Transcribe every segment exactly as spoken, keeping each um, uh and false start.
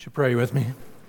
Would you pray with me?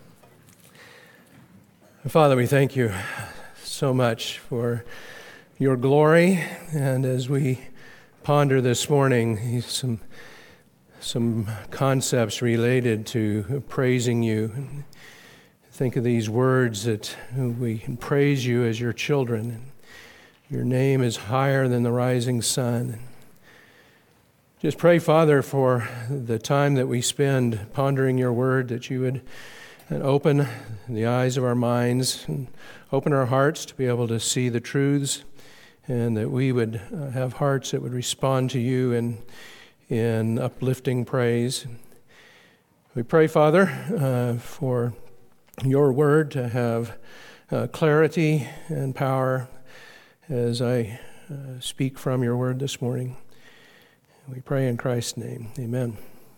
Father, we thank you so much for your glory, and as we ponder this morning some some concepts related to praising you, think of these words that we can praise you as your children. Your name is higher than the rising sun. Just pray, Father, for the time that we spend pondering your word, that you would open the eyes of our minds and open our hearts to be able to see the truths, and that we would have hearts that would respond to you in, in uplifting praise. We pray, Father, uh, for your word to have uh, clarity and power as I uh, speak from your word this morning. We pray in Christ's name. Amen.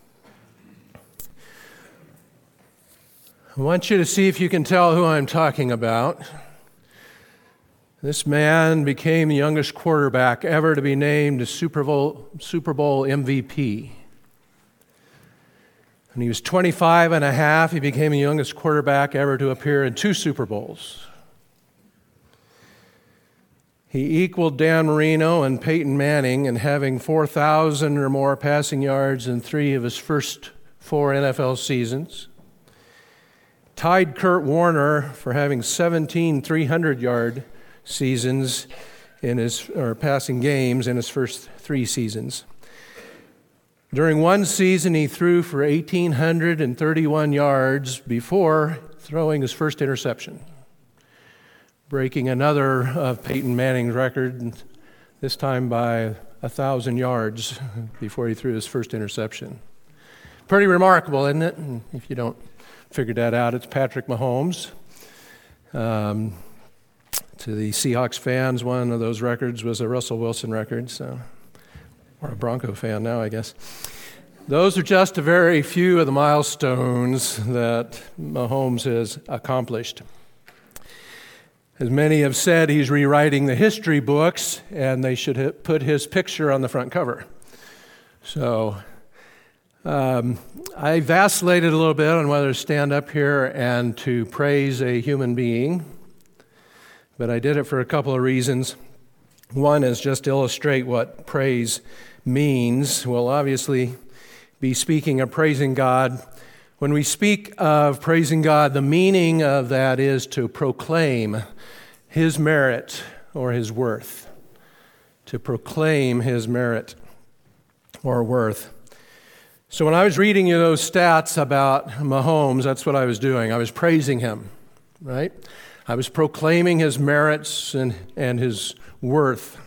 I want you to see if you can tell who I'm talking about. This man became the youngest quarterback ever to be named a Super Bowl, Super Bowl M V P. When he was twenty-five and a half, he became the youngest quarterback ever to appear in two Super Bowls. He equaled Dan Marino and Peyton Manning in having four thousand or more passing yards in three of his first four N F L seasons. Tied Kurt Warner for having seventeen three hundred-yard seasons in his or passing games in his first three seasons. During one season, he threw for one thousand eight hundred thirty-one yards before throwing his first interception, breaking another of Peyton Manning's record, this time by a thousand yards before he threw his first interception. Pretty remarkable, isn't it? And if you don't figure that out, it's Patrick Mahomes. Um, to the Seahawks fans, one of those records was a Russell Wilson record, so or a Bronco fan now, I guess. Those are just a very few of the milestones that Mahomes has accomplished. As many have said, he's rewriting the history books, and they should put his picture on the front cover. So um, I vacillated a little bit on whether to stand up here and to praise a human being, but I did it for a couple of reasons. One is just to illustrate what praise means. We'll obviously be speaking of praising God. When we speak of praising God, the meaning of that is to proclaim His merit or His worth. To proclaim His merit or worth. So when I was reading you those stats about Mahomes, that's what I was doing. I was praising him, right? I was proclaiming his merits and, and his worth.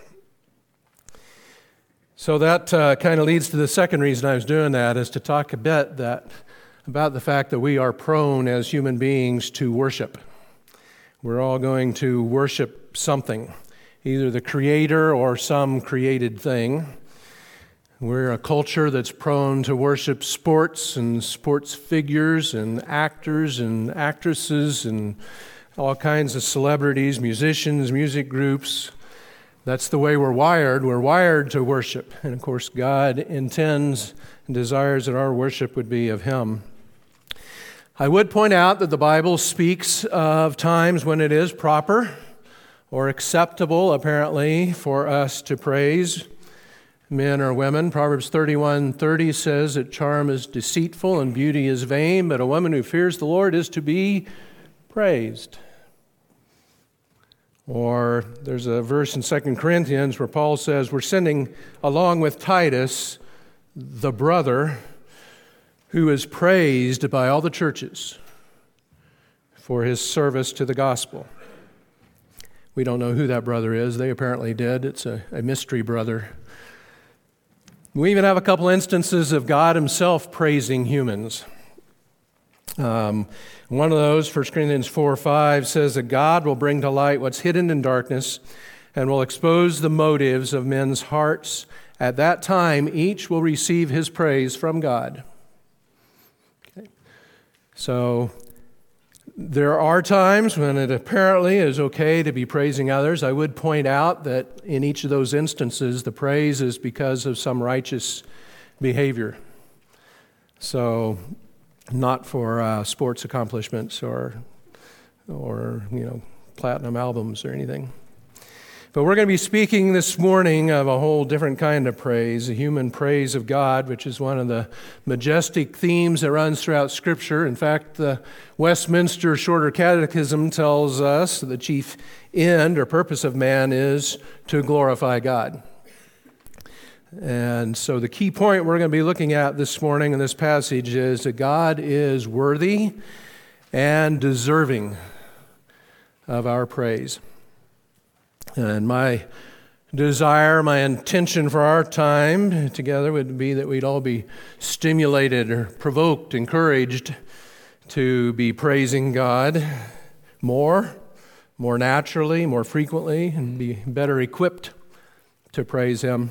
So that uh, kind of leads to the second reason I was doing that, is to talk a bit that about the fact that we are prone as human beings to worship. We're all going to worship something, either the Creator or some created thing. We're a culture that's prone to worship sports and sports figures and actors and actresses and all kinds of celebrities, musicians, music groups. That's the way we're wired. We're wired to worship. And of course, God intends and desires that our worship would be of Him. I would point out that the Bible speaks of times when it is proper or acceptable, apparently, for us to praise men or women. Proverbs thirty-one thirty says that charm is deceitful and beauty is vain, but a woman who fears the Lord is to be praised. Or there's a verse in Second Corinthians where Paul says, we're sending along with Titus, the brother, who is praised by all the churches for his service to the gospel. We don't know who that brother is. They apparently did. It's a, a mystery brother. We even have a couple instances of God Himself praising humans. Um, one of those, First Corinthians four five, says that God will bring to light what's hidden in darkness and will expose the motives of men's hearts. At that time, each will receive his praise from God. Okay. So there are times when it apparently is okay to be praising others. I would point out that in each of those instances, the praise is because of some righteous behavior. So not for uh, sports accomplishments or, or you know, platinum albums or anything. But we're going to be speaking this morning of a whole different kind of praise, a human praise of God, which is one of the majestic themes that runs throughout Scripture. In fact, the Westminster Shorter Catechism tells us the chief end or purpose of man is to glorify God. And so the key point we're going to be looking at this morning in this passage is that God is worthy and deserving of our praise. And my desire, my intention for our time together would be that we'd all be stimulated or provoked, encouraged to be praising God more, more naturally, more frequently, and be better equipped to praise Him.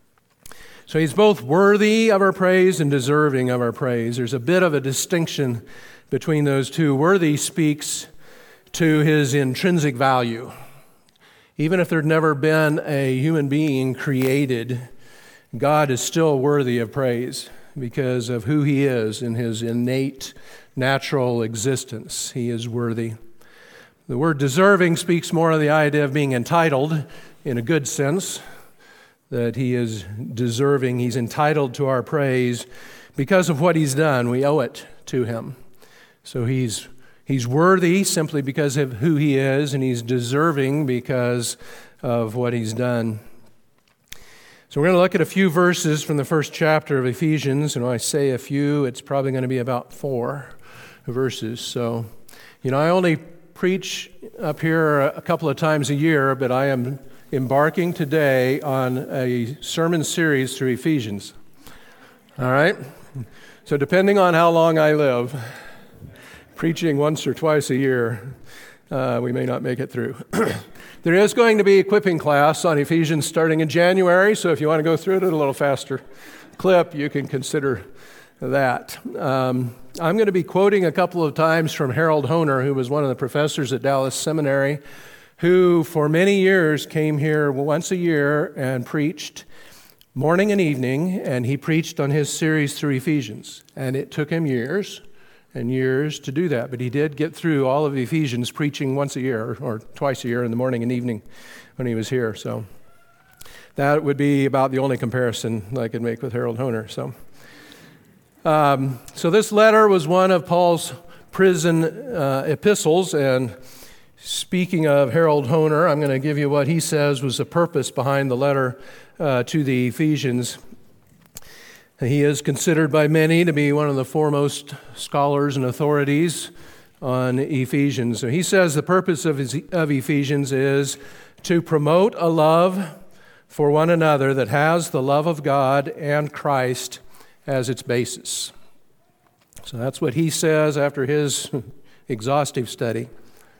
So He's both worthy of our praise and deserving of our praise. There's a bit of a distinction between those two. Worthy speaks to His intrinsic value. Even if there'd never been a human being created, God is still worthy of praise because of who He is in His innate, natural existence. He is worthy. The word deserving speaks more of the idea of being entitled in a good sense, that He is deserving. He's entitled to our praise because of what He's done. We owe it to Him. So He's He's worthy simply because of who He is, and He's deserving because of what He's done. So we're going to look at a few verses from the first chapter of Ephesians, and when I say a few, it's probably going to be about four verses. So, you know, I only preach up here a couple of times a year, but I am embarking today on a sermon series through Ephesians. All right? So depending on how long I live, preaching once or twice a year, uh, we may not make it through. There is going to be equipping class on Ephesians starting in January, so if you want to go through it at a little faster clip, you can consider that. Um, I'm going to be quoting a couple of times from Harold Hoehner, who was one of the professors at Dallas Seminary, who for many years came here once a year and preached morning and evening, and he preached on his series through Ephesians. And it took him years and years to do that, but he did get through all of Ephesians preaching once a year or twice a year in the morning and evening when he was here. So that would be about the only comparison I could make with Harold Hoehner. So, um, so this letter was one of Paul's prison uh, epistles, and speaking of Harold Hoehner, I'm going to give you what he says was the purpose behind the letter uh, to the Ephesians. He is considered by many to be one of the foremost scholars and authorities on Ephesians. So he says the purpose of, his, of Ephesians is to promote a love for one another that has the love of God and Christ as its basis. So that's what he says after his exhaustive study.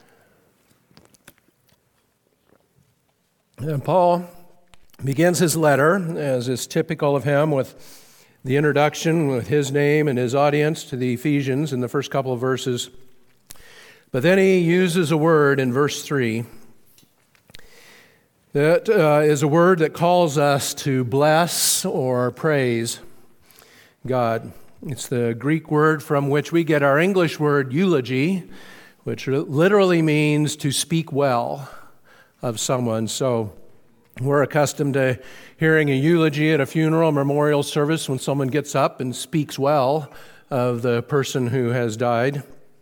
And Paul begins his letter, as is typical of him, with the introduction with his name and his audience to the Ephesians in the first couple of verses. But then he uses a word in verse three that uh, is a word that calls us to bless or praise God. It's the Greek word from which we get our English word eulogy, which literally means to speak well of someone. So we're accustomed to hearing a eulogy at a funeral, memorial service, when someone gets up and speaks well of the person who has died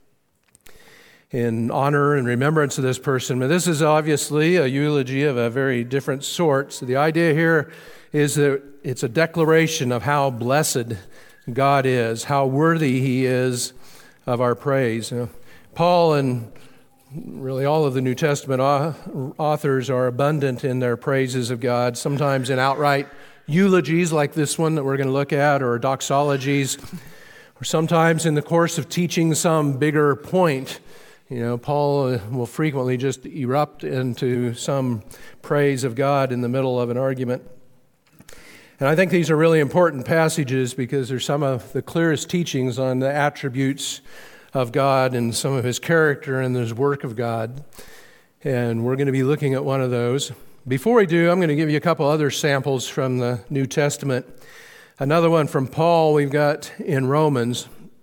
in honor and remembrance of this person. But this is obviously a eulogy of a very different sort. So the idea here is that it's a declaration of how blessed God is, how worthy He is of our praise. You know, Paul and really all of the New Testament authors are abundant in their praises of God, sometimes in outright eulogies like this one that we're going to look at, or doxologies, or sometimes in the course of teaching some bigger point. You know, Paul will frequently just erupt into some praise of God in the middle of an argument. And I think these are really important passages because they're some of the clearest teachings on the attributes of God and some of His character and His work of God. And we're going to be looking at one of those. Before we do, I'm going to give you a couple other samples from the New Testament. Another one from Paul we've got in Romans.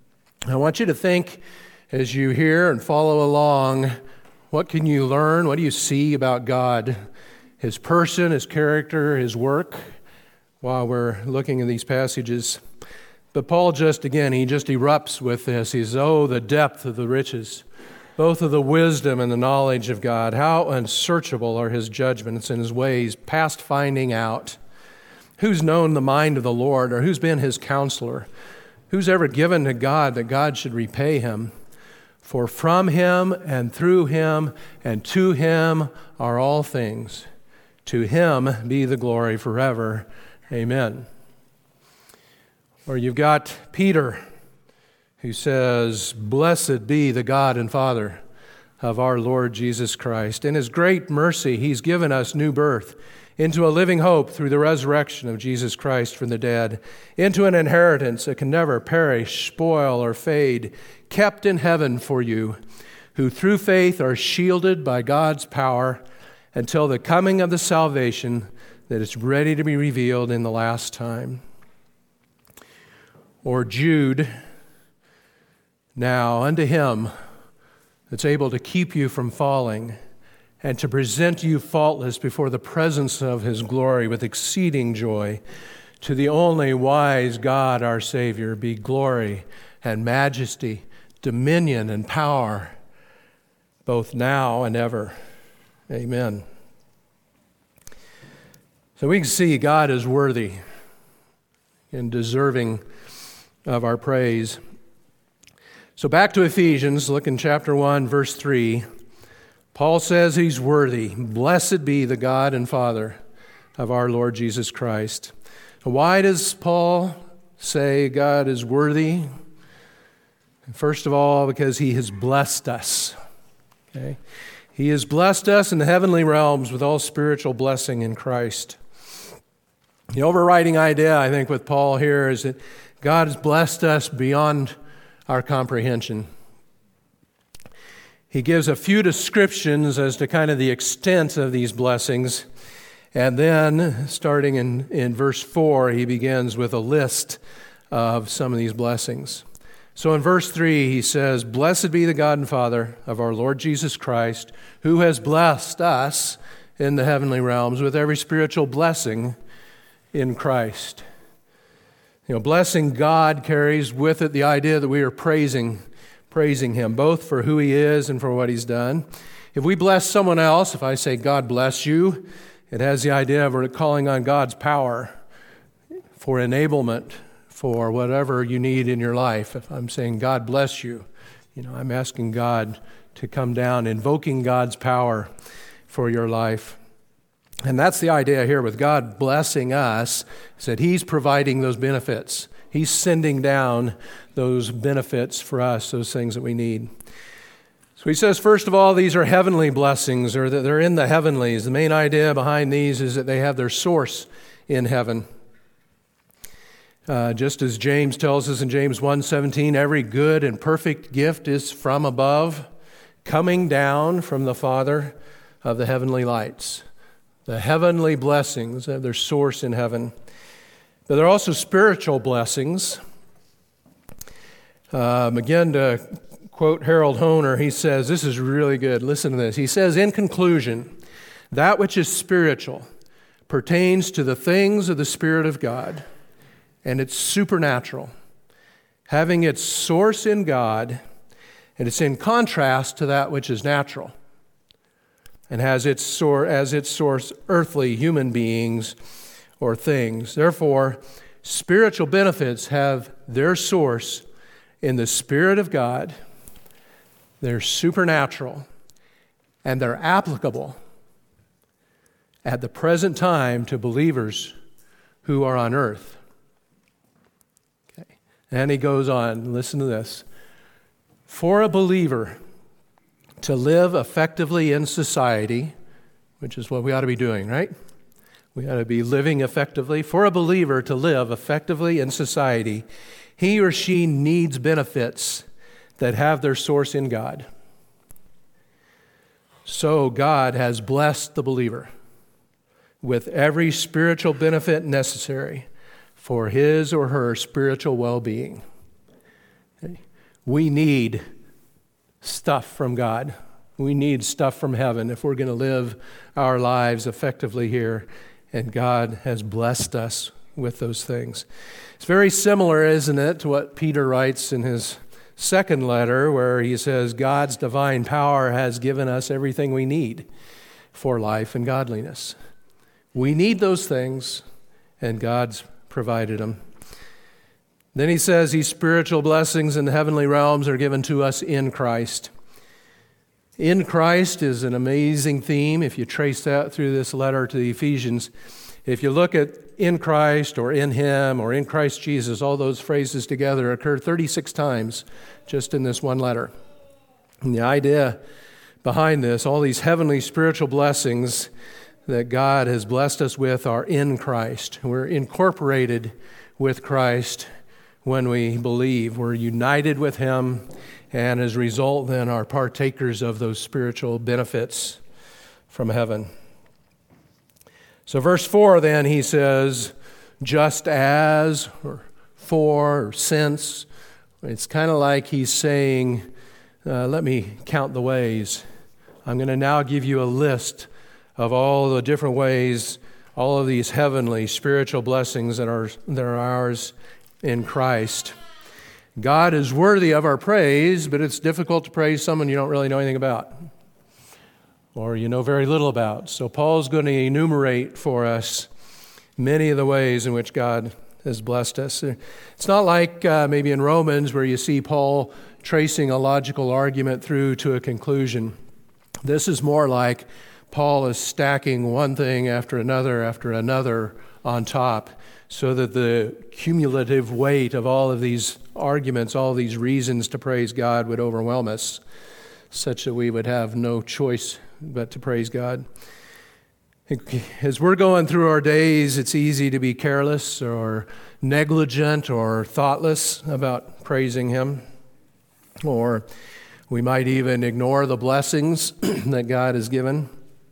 I want you to think as you hear and follow along, what can you learn? What do you see about God? His person, His character, His work, while we're looking at these passages. But Paul just, again, he just erupts with this. He says, oh, the depth of the riches, both of the wisdom and the knowledge of God. How unsearchable are His judgments and His ways, past finding out. Who's known the mind of the Lord, or who's been His counselor? Who's ever given to God that God should repay him? For from Him and through Him and to Him are all things. To Him be the glory forever. Amen. Or you've got Peter, who says, blessed be the God and Father of our Lord Jesus Christ. In His great mercy, He's given us new birth into a living hope through the resurrection of Jesus Christ from the dead, into an inheritance that can never perish, spoil, or fade, kept in heaven for you, who through faith are shielded by God's power until the coming of the salvation that is ready to be revealed in the last time. Or Jude, now unto Him that's able to keep you from falling and to present you faultless before the presence of His glory with exceeding joy, to the only wise God our Savior be glory and majesty, dominion and power, both now and ever. Amen. So we can see God is worthy and deserving of our praise. So back to Ephesians, look in chapter one, verse three. Paul says He's worthy. Blessed be the God and Father of our Lord Jesus Christ. Why does Paul say God is worthy? First of all, because He has blessed us. Okay? He has blessed us in the heavenly realms with all spiritual blessing in Christ. The overriding idea, I think, with Paul here is that God has blessed us beyond our comprehension. He gives a few descriptions as to kind of the extent of these blessings. And then, starting in, in verse four, he begins with a list of some of these blessings. So in verse three, he says, blessed be the God and Father of our Lord Jesus Christ, who has blessed us in the heavenly realms with every spiritual blessing in Christ. You know, blessing God carries with it the idea that we are praising praising Him, both for who He is and for what He's done. If we bless someone else, if I say, God bless you, it has the idea of we're calling on God's power for enablement for whatever you need in your life. If I'm saying, God bless you, you know, I'm asking God to come down, invoking God's power for your life. And that's the idea here with God blessing us, is that He's providing those benefits. He's sending down those benefits for us, those things that we need. So he says, first of all, these are heavenly blessings, or that they're in the heavenlies. The main idea behind these is that they have their source in heaven. Uh, just as James tells us in James one seventeen, every good and perfect gift is from above, coming down from the Father of the heavenly lights. The heavenly blessings have their source in heaven. But there are also spiritual blessings. Um, again, to quote Harold Honer, he says, this is really good. Listen to this. He says, in conclusion, that which is spiritual pertains to the things of the Spirit of God, and it's supernatural, having its source in God, and it's in contrast to that which is natural, and has its source, as its source earthly human beings or things. Therefore, spiritual benefits have their source in the Spirit of God. They're supernatural, and they're applicable at the present time to believers who are on earth. Okay. And he goes on, listen to this. For a believer to live effectively in society, which is what we ought to be doing, right? We ought to be living effectively. For a believer to live effectively in society, he or she needs benefits that have their source in God. So God has blessed the believer with every spiritual benefit necessary for his or her spiritual well-being. Okay. We need stuff from God. We need stuff from heaven if we're going to live our lives effectively here. And God has blessed us with those things. It's very similar, isn't it, to what Peter writes in his second letter, where he says, God's divine power has given us everything we need for life and godliness. We need those things, and God's provided them. Then he says these spiritual blessings in the heavenly realms are given to us in Christ. In Christ is an amazing theme if you trace that through this letter to the Ephesians. If you look at in Christ or in Him or in Christ Jesus, all those phrases together occur thirty-six times just in this one letter. And the idea behind this, all these heavenly spiritual blessings that God has blessed us with are in Christ. We're incorporated with Christ when we believe. We're united with Him, and as a result then are partakers of those spiritual benefits from heaven. So verse four then, he says, just as, or for, or since. It's kind of like he's saying, uh, let me count the ways. I'm going to now give you a list of all the different ways, all of these heavenly spiritual blessings that are, that are ours in Christ. God is worthy of our praise, but it's difficult to praise someone you don't really know anything about or you know very little about. So Paul's going to enumerate for us many of the ways in which God has blessed us. It's not like uh, maybe in Romans where you see Paul tracing a logical argument through to a conclusion. This is more like Paul is stacking one thing after another after another on top, so that the cumulative weight of all of these arguments, all these reasons to praise God would overwhelm us, such that we would have no choice but to praise God. As we're going through our days, it's easy to be careless or negligent or thoughtless about praising Him. Or we might even ignore the blessings that God has given,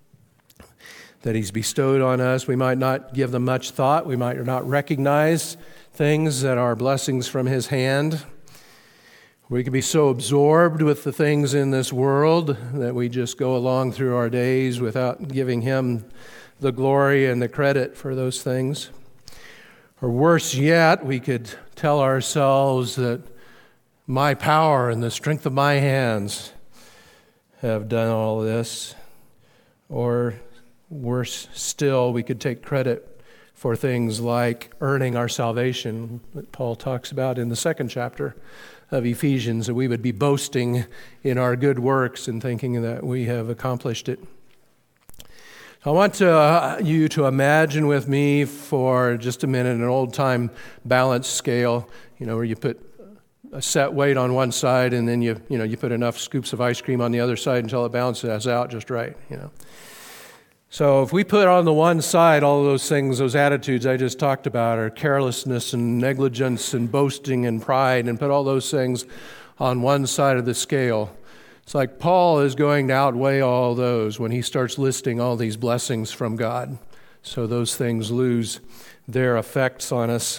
that He's bestowed on us. We might not give them much thought. We might not recognize things that are blessings from His hand. We can be so absorbed with the things in this world that we just go along through our days without giving Him the glory and the credit for those things. Or worse yet, we could tell ourselves that my power and the strength of my hands have done all this. Or worse still, we could take credit for things like earning our salvation that Paul talks about in the second chapter of Ephesians, that we would be boasting in our good works and thinking that we have accomplished it. I want to, uh, you to imagine with me for just a minute an old-time balance scale, you know, where you put a set weight on one side and then you, you know, you put enough scoops of ice cream on the other side until it balances out just right, you know. So if we put on the one side all those things, those attitudes I just talked about, are carelessness and negligence and boasting and pride, and put all those things on one side of the scale, it's like Paul is going to outweigh all those when he starts listing all these blessings from God. So those things lose their effects on us.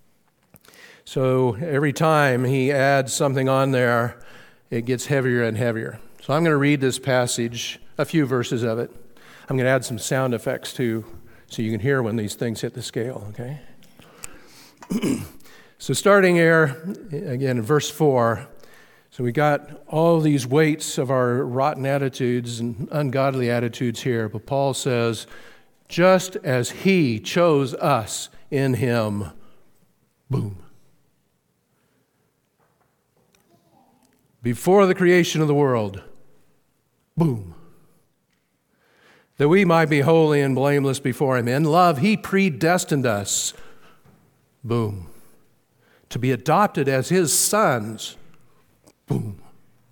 So every time he adds something on there, it gets heavier and heavier. So I'm going to read this passage, a few verses of it. I'm going to add some sound effects too, so you can hear when these things hit the scale, okay? So starting here, again, in verse four, so we got all these weights of our rotten attitudes and ungodly attitudes here, but Paul says, just as He chose us in Him, boom. Before the creation of the world, boom. That we might be holy and blameless before Him. In love, He predestined us, boom, to be adopted as His sons, boom,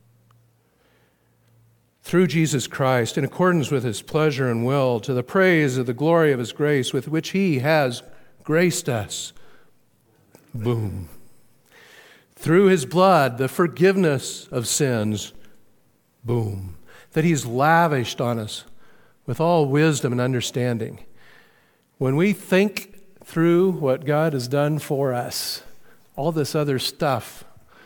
through Jesus Christ, in accordance with His pleasure and will, to the praise of the glory of His grace with which He has graced us, boom, through His blood, the forgiveness of sins, boom, that He's lavished on us with all wisdom and understanding. When we think through what God has done for us, all this other stuff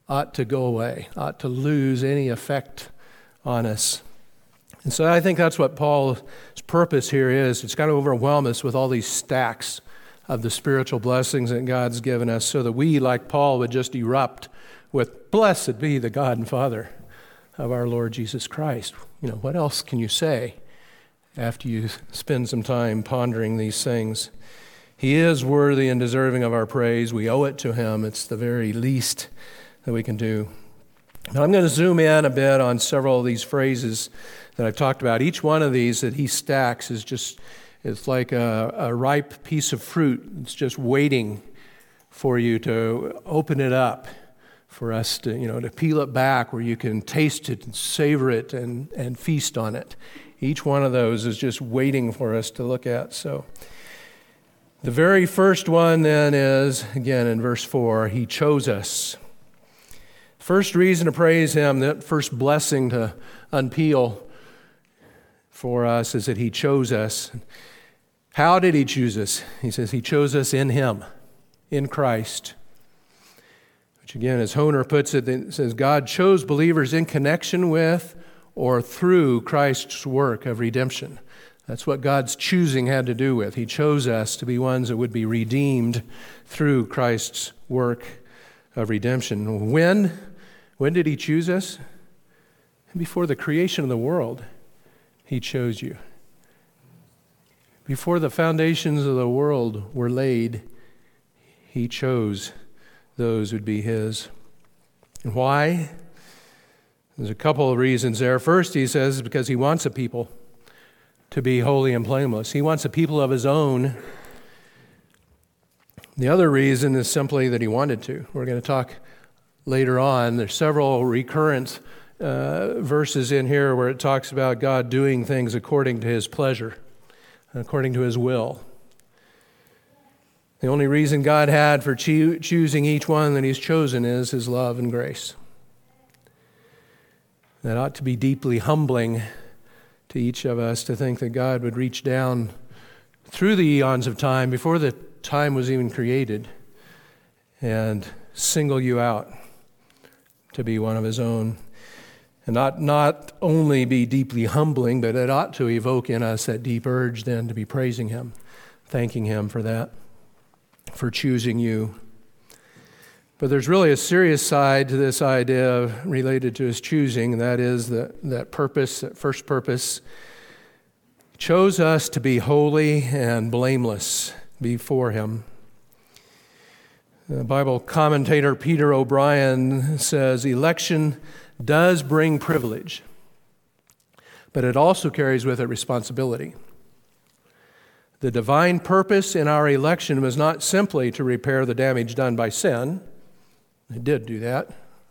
ought to go away, ought to lose any effect on us. And so I think that's what Paul's purpose here is. It's got to overwhelm us with all these stacks of the spiritual blessings that God's given us so that we, like Paul, would just erupt with, "Blessed be the God and Father of our Lord Jesus Christ." You know, what else can you say after you spend some time pondering these things? He is worthy and deserving of our praise. We owe it to him. It's the very least that we can do. Now, I'm going to zoom in a bit on several of these phrases that I've talked about. Each one of these that he stacks is just, it's like a, a ripe piece of fruit. It's just waiting for you to open it up, for us to, you know, to peel it back where you can taste it and savor it and, and feast on it. Each one of those is just waiting for us to look at. So the very first one then is, again in verse four, he chose us. First reason to praise him, that first blessing to unpeel for us is that he chose us. How did he choose us? He says he chose us in him, in Christ. Which again, as Honer puts it, it says God chose believers in connection with or through Christ's work of redemption. That's what God's choosing had to do with. He chose us to be ones that would be redeemed through Christ's work of redemption. When? When did he choose us? Before the creation of the world, he chose you. Before the foundations of the world were laid, he chose those who would be his. And why? There's a couple of reasons there. First, he says, because he wants a people to be holy and blameless. He wants a people of his own. The other reason is simply that he wanted to. We're going to talk later on. There's several recurrent uh, verses in here where it talks about God doing things according to his pleasure, according to his will. The only reason God had for choo- choosing each one that he's chosen is his love and grace. That ought to be deeply humbling to each of us to think that God would reach down through the eons of time, before the time was even created, and single you out to be one of his own. And not, not only be deeply humbling, but it ought to evoke in us that deep urge then to be praising him, thanking him for that, for choosing you. But there's really a serious side to this idea related to his choosing, and that is that, that purpose, that first purpose. He chose us to be holy and blameless before him. The Bible commentator Peter O'Brien says, election does bring privilege, but it also carries with it responsibility. The divine purpose in our election was not simply to repair the damage done by sin. It did do that.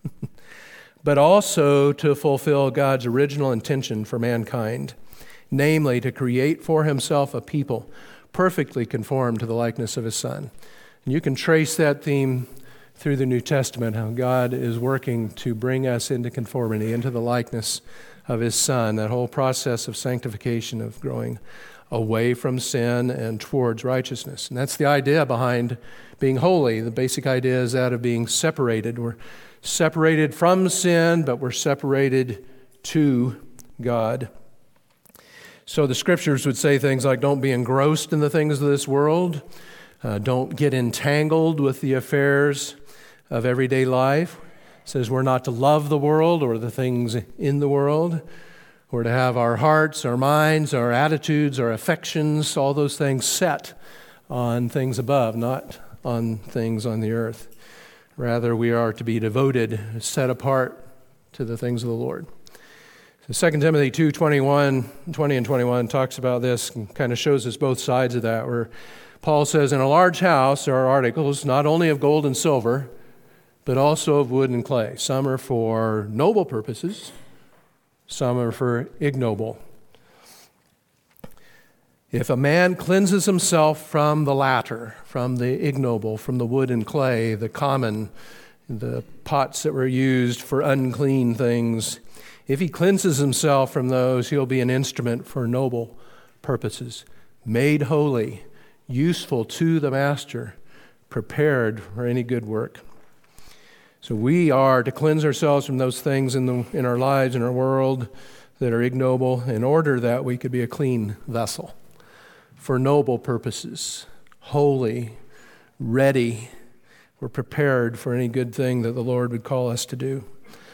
But also to fulfill God's original intention for mankind, namely to create for himself a people perfectly conformed to the likeness of his Son. And you can trace that theme through the New Testament, how God is working to bring us into conformity, into the likeness of his Son, that whole process of sanctification, of growing away from sin and towards righteousness. And that's the idea behind being holy. The basic idea is that of being separated. We're separated from sin, but we're separated to God. So the scriptures would say things like, don't be engrossed in the things of this world. Uh, don't get entangled with the affairs of everyday life. It says we're not to love the world or the things in the world. We're to have our hearts, our minds, our attitudes, our affections, all those things set on things above, not on things on the earth. Rather, we are to be devoted, set apart to the things of the Lord. So Second Timothy two, twenty-one, twenty and twenty-one talks about this and kind of shows us both sides of that, where Paul says, in a large house there are articles not only of gold and silver, but also of wood and clay. Some are for noble purposes, some are for ignoble. If a man cleanses himself from the latter, from the ignoble, from the wood and clay, the common, the pots that were used for unclean things, if he cleanses himself from those, he'll be an instrument for noble purposes, made holy, useful to the master, prepared for any good work. So we are to cleanse ourselves from those things in, the, in our lives, in our world, that are ignoble, in order that we could be a clean vessel for noble purposes, holy, ready. We're prepared for any good thing that the Lord would call us to do.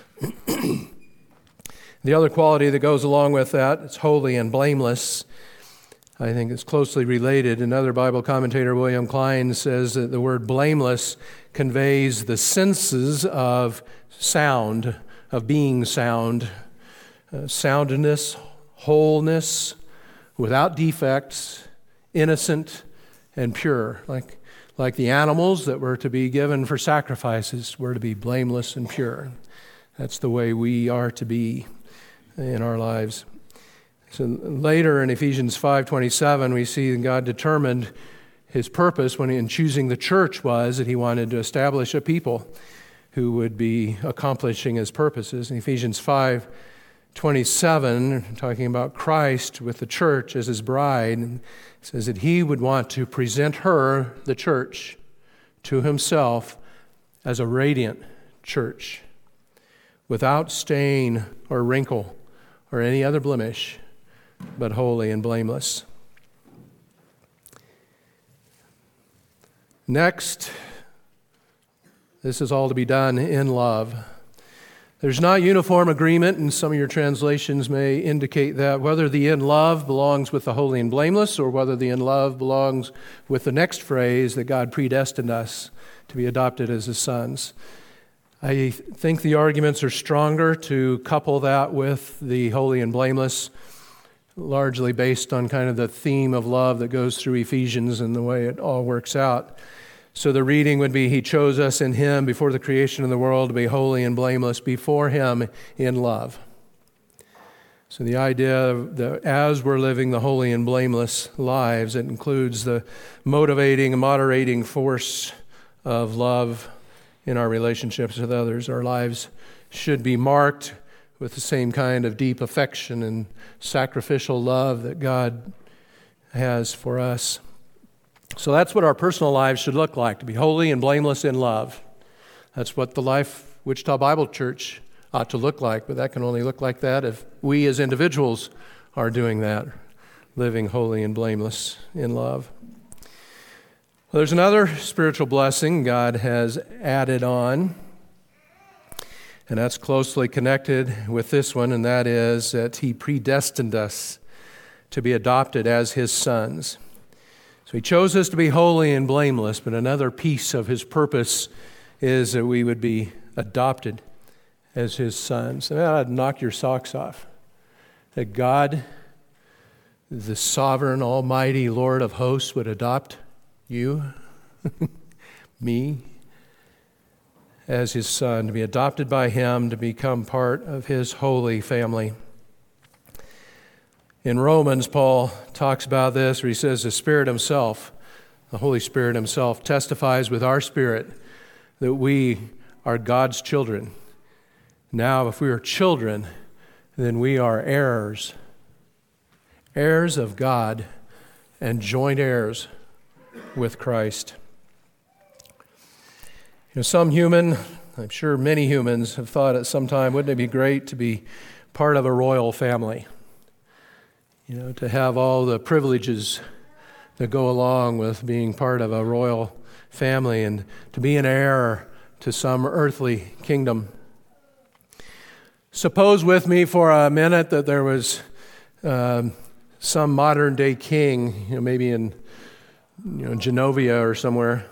The other quality that goes along with that, it's holy and blameless. I think it's closely related. Another Bible commentator, William Klein, says that the word blameless conveys the senses of sound, of being sound, uh, soundness, wholeness, without defects, innocent and pure. Like, like the animals that were to be given for sacrifices were to be blameless and pure. That's the way we are to be in our lives. So later in Ephesians five twenty-seven, we see that God determined his purpose when in choosing the church was that he wanted to establish a people who would be accomplishing his purposes. In Ephesians five twenty-seven, talking about Christ with the church as his bride, it says that he would want to present her, the church, to himself as a radiant church, without stain or wrinkle or any other blemish, but holy and blameless. Next, this is all to be done in love. There's not uniform agreement, and some of your translations may indicate that, whether the in love belongs with the holy and blameless or whether the in love belongs with the next phrase that God predestined us to be adopted as his sons. I think the arguments are stronger to couple that with the holy and blameless, largely based on kind of the theme of love that goes through Ephesians and the way it all works out. So the reading would be, he chose us in him before the creation of the world to be holy and blameless before him in love. So the idea that as we're living the holy and blameless lives, it includes the motivating and moderating force of love in our relationships with others. Our lives should be marked with the same kind of deep affection and sacrificial love that God has for us. So that's what our personal lives should look like, to be holy and blameless in love. That's what the Life Wichita Bible Church ought to look like, but that can only look like that if we as individuals are doing that, living holy and blameless in love. Well, there's another spiritual blessing God has added on, and that's closely connected with this one, and that is that he predestined us to be adopted as his sons. So he chose us to be holy and blameless, but another piece of his purpose is that we would be adopted as his sons. And that'd knock your socks off. That God, the sovereign, almighty Lord of hosts, would adopt you, me, as his son, to be adopted by him, to become part of his holy family. In Romans, Paul talks about this, where he says the Spirit himself, the Holy Spirit himself, testifies with our spirit that we are God's children. Now, if we are children, then we are heirs, heirs of God and joint heirs with Christ. You know, some human, I'm sure many humans have thought at some time, wouldn't it be great to be part of a royal family? You know, to have all the privileges that go along with being part of a royal family and to be an heir to some earthly kingdom. Suppose with me for a minute that there was um, some modern day king, you know, maybe in you know Genovia or somewhere.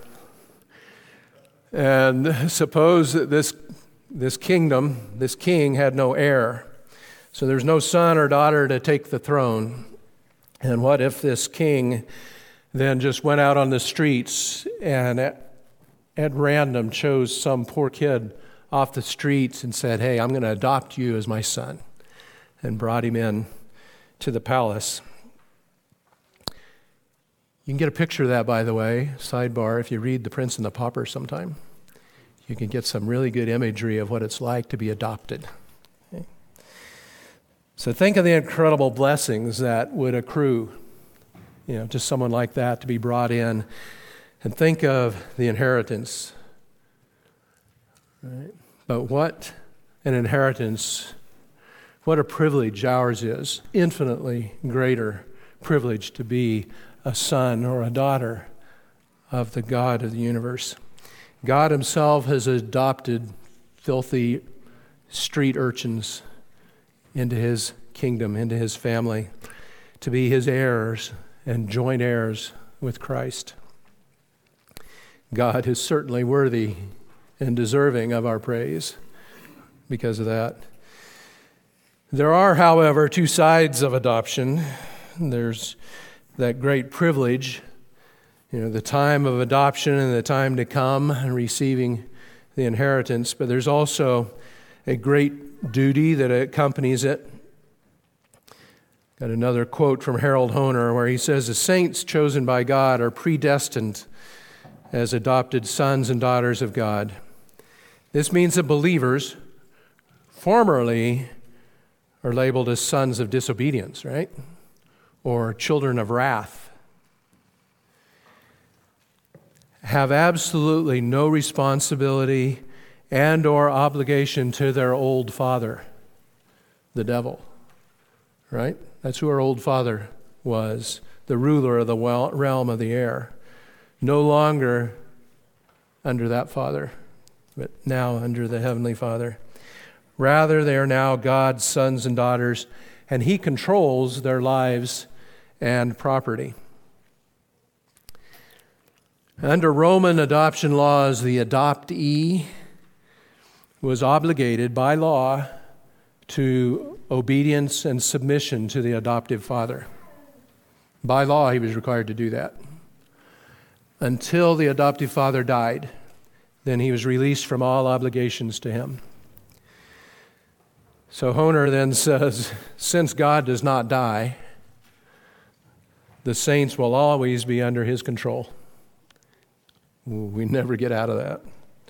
And suppose that this this kingdom, this king had no heir. So there's no son or daughter to take the throne. And what if this king then just went out on the streets and at, at random chose some poor kid off the streets and said, hey, I'm going to adopt you as my son, and brought him in to the palace. You can get a picture of that, by the way, sidebar, if you read The Prince and the Pauper sometime. You can get some really good imagery of what it's like to be adopted. Okay. So think of the incredible blessings that would accrue, you know, to someone like that to be brought in. And think of the inheritance Right? But what an inheritance, what a privilege ours is, infinitely greater privilege to be a son or a daughter of the God of the universe. God himself has adopted filthy street urchins into his kingdom, into his family, to be his heirs and joint heirs with Christ. God is certainly worthy and deserving of our praise because of that. There are, however, two sides of adoption. There's that great privilege, you know, the time of adoption and the time to come and receiving the inheritance, but there's also a great duty that accompanies it. Got another quote from Harold Hoehner where he says, "The saints chosen by God are predestined as adopted sons and daughters of God. This means that believers formerly are labeled as sons of disobedience, right? Or children of wrath. Have absolutely no responsibility and or obligation to their old father, the devil, right? That's who our old father was, the ruler of the realm of the air. No longer under that father, but now under the Heavenly Father. Rather, they are now God's sons and daughters, and he controls their lives and property. Under Roman adoption laws, the adoptee was obligated by law to obedience and submission to the adoptive father. By law, he was required to do that. Until the adoptive father died, then he was released from all obligations to him. So Hoehner then says, since God does not die, the saints will always be under his control. We never get out of that.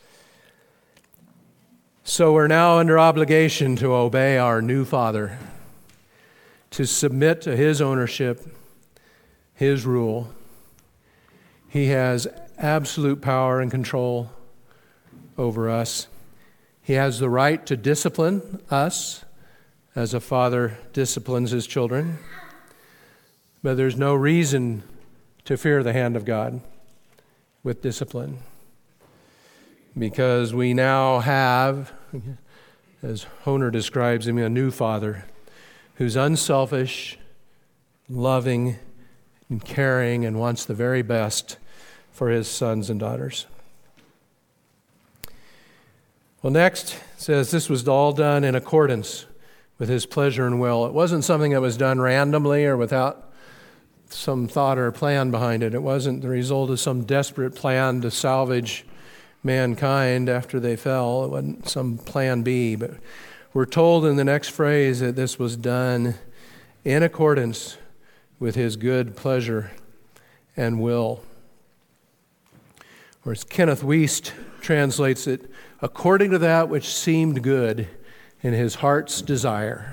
So we're now under obligation to obey our new Father, to submit to his ownership, his rule. He has absolute power and control over us. He has the right to discipline us as a father disciplines his children. But there's no reason to fear the hand of God with discipline, because we now have, as Hoehner describes him, a new father who's unselfish, loving, and caring, and wants the very best for his sons and daughters. Well, next, it says this was all done in accordance with his pleasure and will. It wasn't something that was done randomly or without some thought or plan behind it. It wasn't the result of some desperate plan to salvage mankind after they fell. It wasn't some plan B. But we're told in the next phrase that this was done in accordance with his good pleasure and will. Or as Kenneth Wuest translates it, according to that which seemed good in his heart's desire.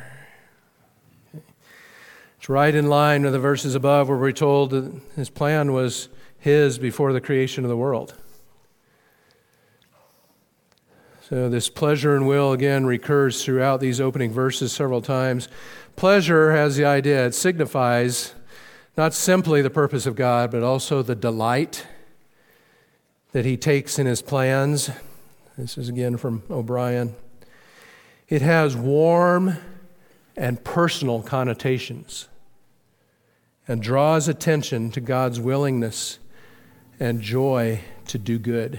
It's right in line with the verses above where we're told that his plan was his before the creation of the world. So this pleasure and will again recurs throughout these opening verses several times. Pleasure has the idea, it signifies not simply the purpose of God, but also the delight that he takes in his plans. This is again from O'Brien. It has warm and personal connotations and draws attention to God's willingness and joy to do good.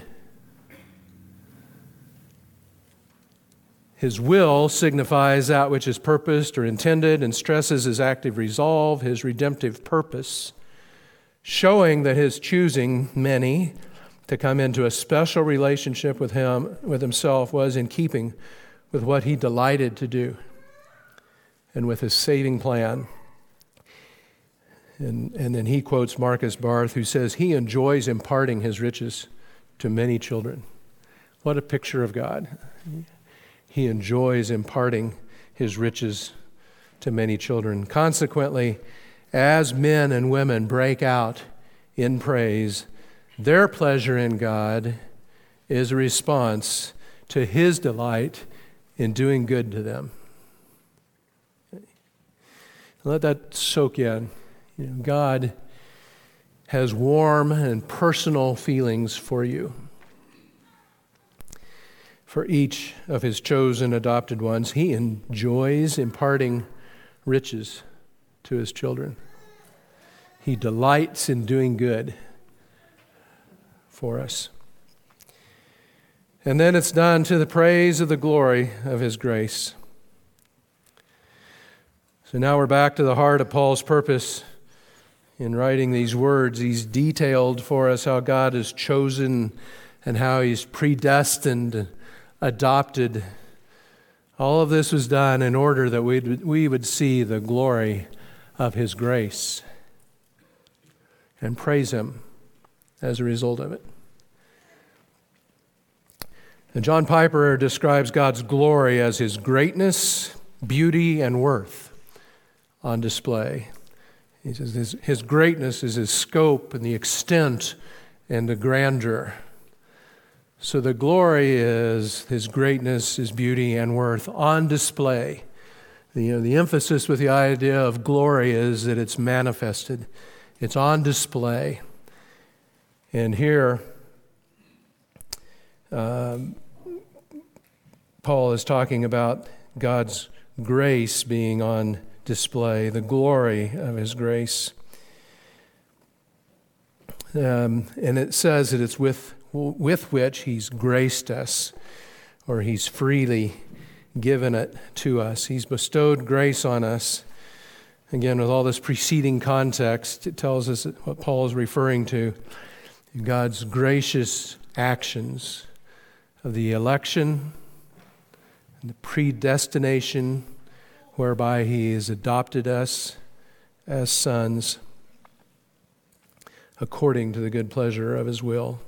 His will signifies that which is purposed or intended and stresses his active resolve, his redemptive purpose, showing that his choosing many to come into a special relationship with him, with himself, was in keeping with what he delighted to do and with his saving plan. And, and then he quotes Marcus Barth, who says he enjoys imparting his riches to many children. What a picture of God. He enjoys imparting his riches to many children. Consequently, as men and women break out in praise, their pleasure in God is a response to His delight in doing good to them. Let that soak in. You know, God has warm and personal feelings for you, for each of His chosen adopted ones. He enjoys imparting riches to His children. He delights in doing good for us. And then it's done to the praise of the glory of His grace. So now we're back to the heart of Paul's purpose in writing these words. He's detailed for us how God has chosen and how He's predestined, adopted. All of this was done in order that we'd, we would see the glory of His grace and praise Him as a result of it. And John Piper describes God's glory as His greatness, beauty, and worth on display. He says his, his greatness is His scope and the extent and the grandeur. So the glory is His greatness, His beauty, and worth on display. The, you know, the emphasis with the idea of glory is that it's manifested. It's on display. And here, um, Paul is talking about God's grace being on display, the glory of His grace. Um, and it says that it's with, with which He's graced us, or He's freely given it to us. He's bestowed grace on us. Again, with all this preceding context, it tells us what Paul is referring to, God's gracious actions of the election and the predestination whereby He has adopted us as sons according to the good pleasure of His will.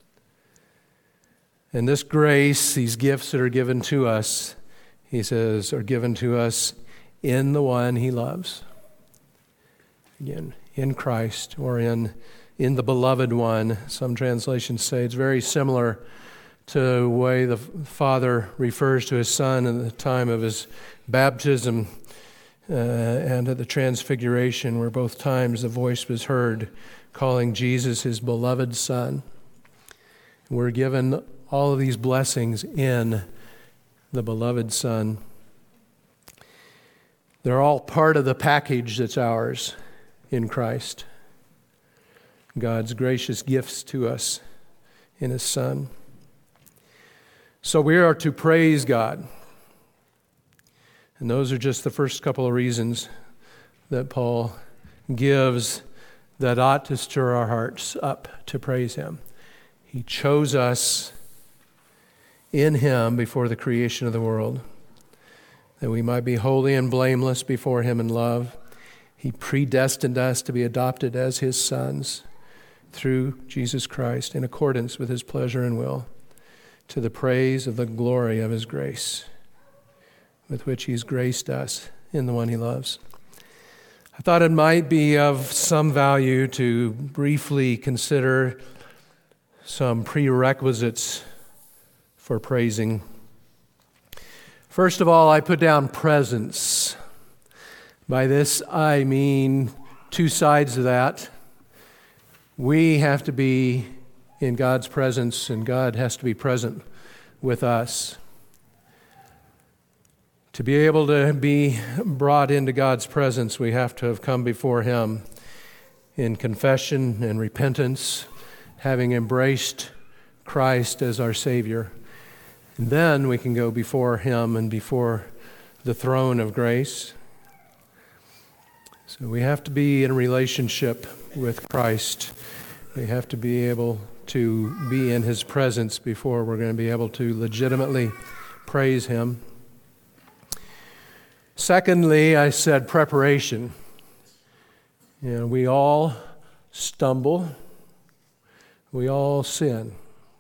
And this grace, these gifts that are given to us, he says, are given to us in the one He loves. Again, in Christ, or in, in the beloved one. Some translations say it's very similar to the way the Father refers to His Son at the time of His baptism uh, and at the transfiguration, where both times the voice was heard calling Jesus His beloved Son. We're given all of these blessings in the beloved Son. They're all part of the package that's ours in Christ. God's gracious gifts to us in His Son. So we are to praise God. And those are just the first couple of reasons that Paul gives that ought to stir our hearts up to praise Him. He chose us in Him before the creation of the world, that we might be holy and blameless before Him in love. He predestined us to be adopted as His sons through Jesus Christ in accordance with His pleasure and will, to the praise of the glory of His grace, with which He's graced us in the one He loves. I thought it might be of some value to briefly consider some prerequisites for praising. First of all, I put down presence. By this, I mean two sides of that. We have to be in God's presence, and God has to be present with us. To be able to be brought into God's presence, we have to have come before Him in confession and repentance, having embraced Christ as our Savior. And then we can go before Him and before the throne of grace. So we have to be in a relationship with Christ. We have to be able to be in His presence before we're going to be able to legitimately praise Him. Secondly, I said preparation. You know, we all stumble. We all sin.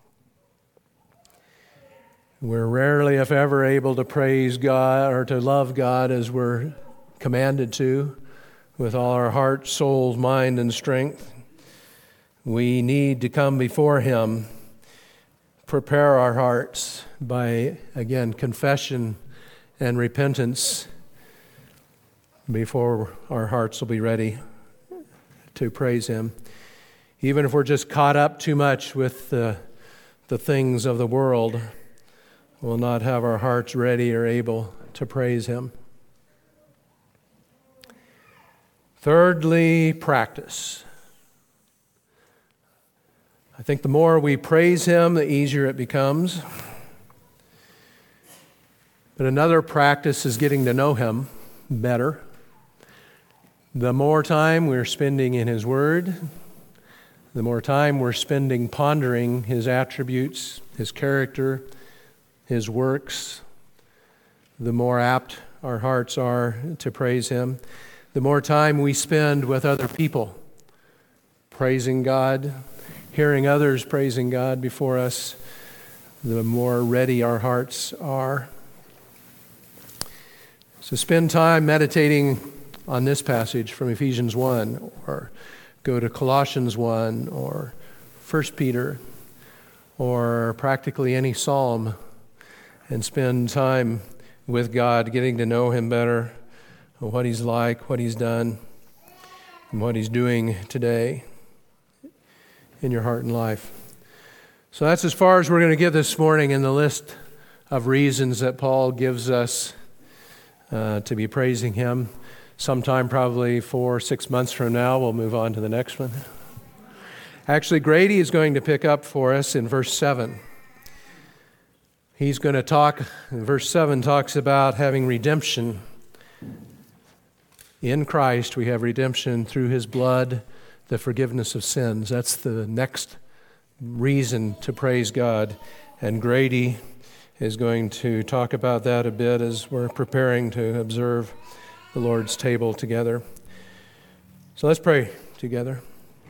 We're rarely, if ever, able to praise God or to love God as we're commanded to, with all our heart, soul, mind, and strength. We need to come before Him prepare our hearts by, again, confession and repentance before our hearts will be ready to praise Him. Even if we're just caught up too much with the, the things of the world, we'll not have our hearts ready or able to praise Him. Thirdly, practice. I think the more we praise Him, the easier it becomes. But another practice is getting to know Him better. The more time we're spending in His Word, the more time we're spending pondering His attributes, His character, His works, the more apt our hearts are to praise Him. The more time we spend with other people, praising God, hearing others praising God before us, the more ready our hearts are. So spend time meditating on this passage from Ephesians one, or go to Colossians one, or First Peter, or practically any psalm, and spend time with God, getting to know Him better, what He's like, what He's done, and what He's doing today in your heart and life. So that's as far as we're going to get this morning in the list of reasons that Paul gives us uh, to be praising Him. Sometime probably four, six months from now, we'll move on to the next one. Actually, Grady is going to pick up for us in verse seven. He's going to talk, verse seven talks about having redemption. In Christ, we have redemption through His blood, the forgiveness of sins. That's the next reason to praise God. And Grady is going to talk about that a bit as we're preparing to observe the Lord's table together. So let's pray together.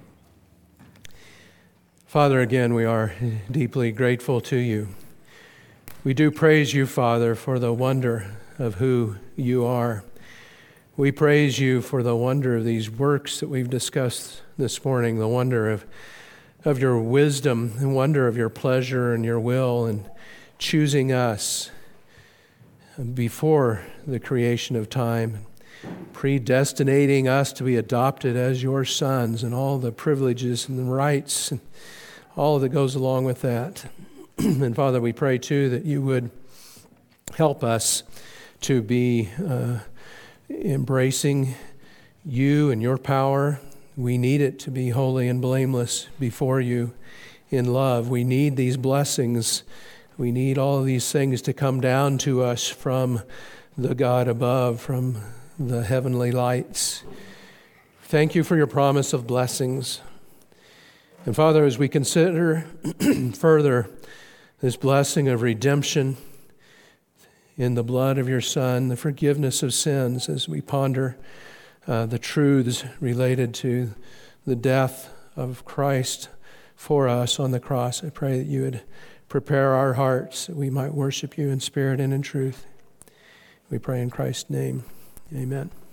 Father, again, we are deeply grateful to You. We do praise You, Father, for the wonder of who You are. We praise You for the wonder of these works that we've discussed this morning, the wonder of, of Your wisdom, the wonder of Your pleasure and Your will in choosing us before the creation of time, predestinating us to be adopted as Your sons and all the privileges and the rights and all that goes along with that. And Father, we pray too that You would help us to be uh, embracing You and Your power. We need it to be holy and blameless before You in love. We need these blessings. We need all of these things to come down to us from the God above, from the heavenly lights. Thank You for Your promise of blessings. And Father, as we consider further this blessing of redemption in the blood of Your Son, the forgiveness of sins, as we ponder uh, the truths related to the death of Christ for us on the cross, I pray that You would prepare our hearts that we might worship You in spirit and in truth. We pray in Christ's name. Amen.